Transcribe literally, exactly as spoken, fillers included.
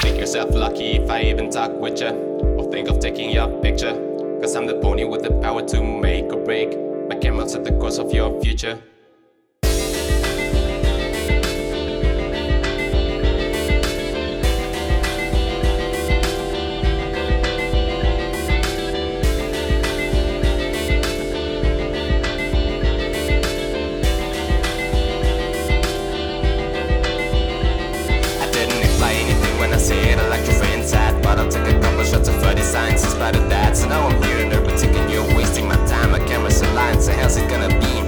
Think yourself lucky if I even talk with ya, or think of taking your picture. Cause I'm the pony with the power to make or break. My camera set the course of your future. When I say it, I like your friends at, but I'll take a couple shots of thirty signs in spite of that. So now I'm here and they're taking you, wasting my time. My camera's aligned, so how's it gonna be?